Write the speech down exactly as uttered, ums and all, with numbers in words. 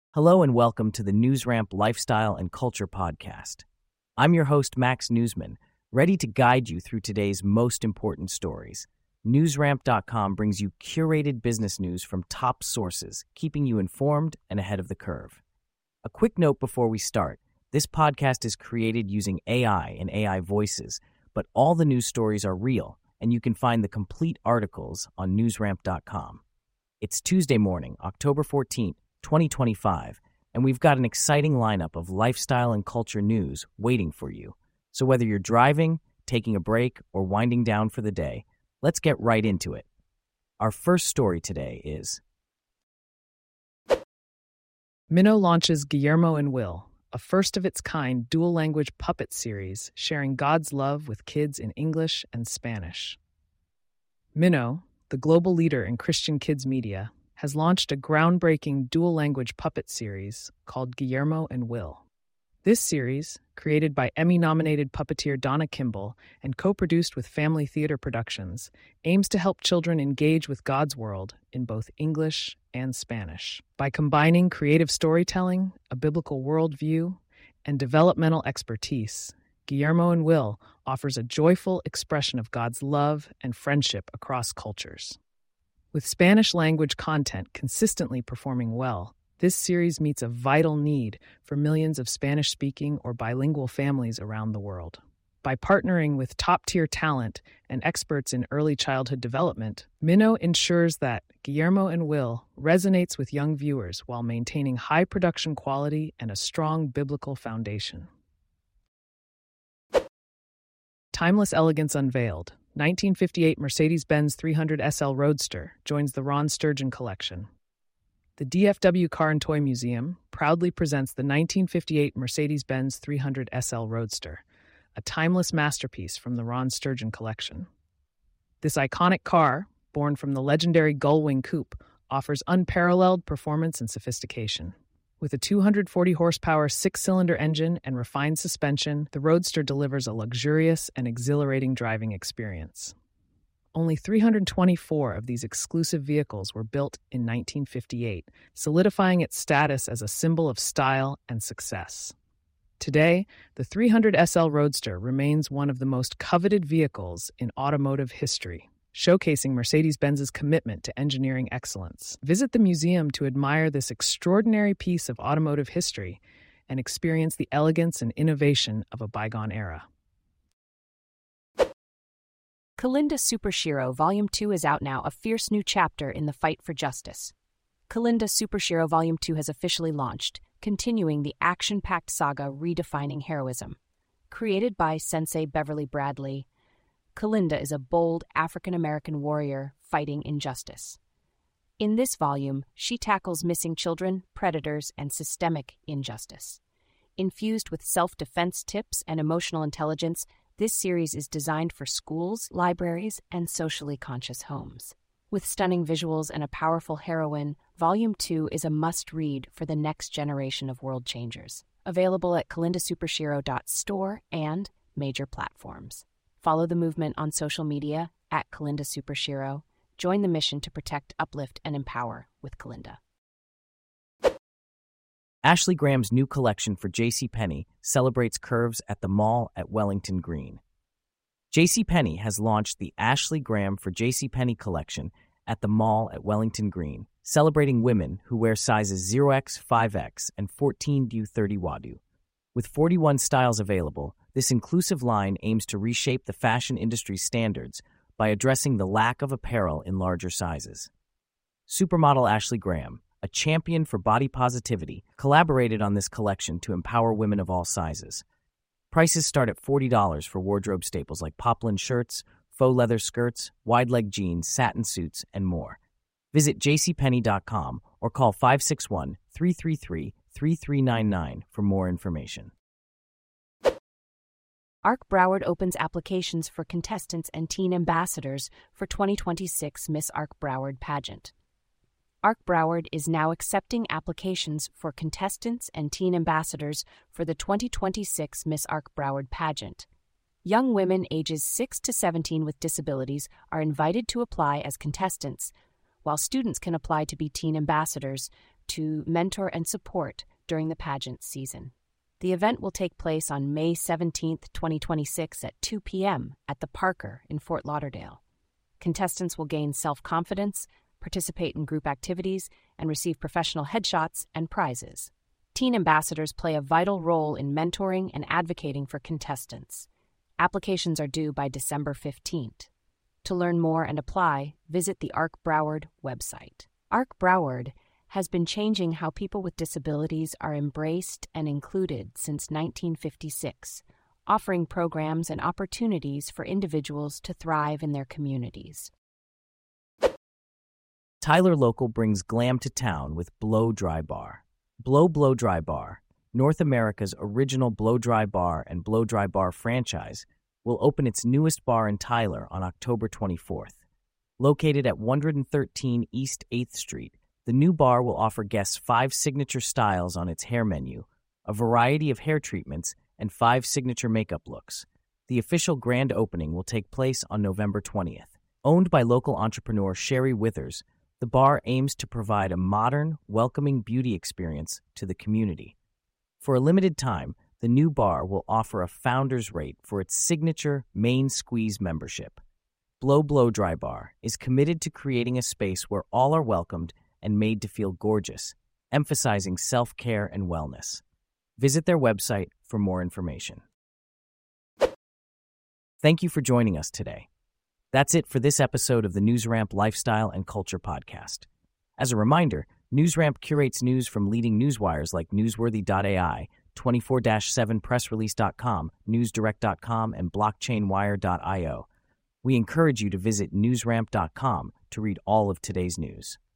Hello and welcome to the NewsRamp Lifestyle and Culture Podcast. I'm your host, Max Newsman, ready to guide you through today's most important stories. NewsRamp dot com brings you curated business news from top sources, keeping you informed and ahead of the curve. A quick note before we start. This podcast is created using A I and A I voices, but all the news stories are real, and you can find the complete articles on NewsRamp dot com. It's Tuesday morning, October fourteenth, twenty twenty-five, and we've got an exciting lineup of lifestyle and culture news waiting for you. So whether you're driving, taking a break, or winding down for the day, let's get right into it. Our first story today is Minnow launches Guillermo and Will, a first-of-its-kind dual-language puppet series sharing God's love with kids in English and Spanish. Minnow, the global leader in Christian kids media, has launched a groundbreaking dual-language puppet series called Guillermo and Will. This series, created by Emmy-nominated puppeteer Donna Kimball and co-produced with Family Theater Productions, aims to help children engage with God's world in both English and Spanish. By combining creative storytelling, a biblical worldview, and developmental expertise, Guillermo and Will offers a joyful expression of God's love and friendship across cultures. With Spanish-language content consistently performing well, this series meets a vital need for millions of Spanish-speaking or bilingual families around the world. By partnering with top-tier talent and experts in early childhood development, Minnow ensures that Guillermo and Will resonates with young viewers while maintaining high production quality and a strong biblical foundation. Timeless elegance unveiled. nineteen fifty-eight Mercedes-Benz three hundred S L Roadster joins the Ron Sturgeon collection. The D F W Car and Toy Museum proudly presents the nineteen fifty-eight Mercedes-Benz three hundred S L Roadster, a timeless masterpiece from the Ron Sturgeon collection. This iconic car, born from the legendary Gullwing Coupe, offers unparalleled performance and sophistication. With a two hundred forty horsepower six-cylinder engine and refined suspension, the Roadster delivers a luxurious and exhilarating driving experience. Only three hundred twenty-four of these exclusive vehicles were built in nineteen fifty-eight, solidifying its status as a symbol of style and success. Today, the three hundred S L Roadster remains one of the most coveted vehicles in automotive history, showcasing Mercedes-Benz's commitment to engineering excellence. Visit the museum to admire this extraordinary piece of automotive history and experience the elegance and innovation of a bygone era. Kalinda Supershiro Volume two is out now, a fierce new chapter in the fight for justice. Kalinda Supershiro Volume two has officially launched, continuing the action-packed saga redefining heroism. Created by Sensei Beverly Bradley, Kalinda is a bold African-American warrior fighting injustice. In this volume, she tackles missing children, predators, and systemic injustice. Infused with self-defense tips and emotional intelligence, this series is designed for schools, libraries, and socially conscious homes. With stunning visuals and a powerful heroine, Volume two is a must-read for the next generation of world changers. Available at kalinda supershiro dot store and major platforms. Follow the movement on social media at Kalinda Supershiro. Join the mission to protect, uplift, and empower with Kalinda. Ashley Graham's new collection for JCPenney celebrates curves at the mall at Wellington Green. JCPenney has launched the Ashley Graham for JCPenney collection at the mall at Wellington Green, celebrating women who wear sizes zero X, five X, and fourteen to thirty Wadu. With forty-one styles available, this inclusive line aims to reshape the fashion industry's standards by addressing the lack of apparel in larger sizes. Supermodel Ashley Graham, a champion for body positivity, collaborated on this collection to empower women of all sizes. Prices start at forty dollars for wardrobe staples like poplin shirts, faux leather skirts, wide-leg jeans, satin suits, and more. Visit j c penney dot com or call five six one, three three three, three three nine nine for more information. Ark Broward opens applications for contestants and teen ambassadors for twenty twenty-six Miss Ark Broward pageant. Ark Broward is now accepting applications for contestants and teen ambassadors for the twenty twenty-six Miss Ark Broward pageant. Young women ages six to seventeen with disabilities are invited to apply as contestants, while students can apply to be teen ambassadors to mentor and support during the pageant season. The event will take place on May seventeenth, twenty twenty-six at two p.m. at the Parker in Fort Lauderdale. Contestants will gain self-confidence, participate in group activities, and receive professional headshots and prizes. Teen ambassadors play a vital role in mentoring and advocating for contestants. Applications are due by December fifteenth. To learn more and apply, visit the Arc Broward website. Arc Broward has been changing how people with disabilities are embraced and included since nineteen fifty-six, offering programs and opportunities for individuals to thrive in their communities. Tyler Local brings glam to town with Blow Dry Bar. Blow Blow Dry Bar, North America's original blow dry bar and blow dry bar franchise, will open its newest bar in Tyler on October twenty-fourth. Located at one thirteen East eighth Street, the new bar will offer guests five signature styles on its hair menu, a variety of hair treatments, and five signature makeup looks. The official grand opening will take place on November twentieth. Owned by local entrepreneur Sherry Withers, the bar aims to provide a modern, welcoming beauty experience to the community. For a limited time, the new bar will offer a founder's rate for its signature Main Squeeze membership. Blow Blow Dry Bar is committed to creating a space where all are welcomed and made to feel gorgeous, emphasizing self-care and wellness. Visit their website for more information. Thank you for joining us today. That's it for this episode of the NewsRamp Lifestyle and Culture Podcast. As a reminder, NewsRamp curates news from leading newswires like Newsworthy dot A I, twenty-four seven press release dot com, newsdirect dot com, and blockchain wire dot io. We encourage you to visit newsramp dot com to read all of today's news.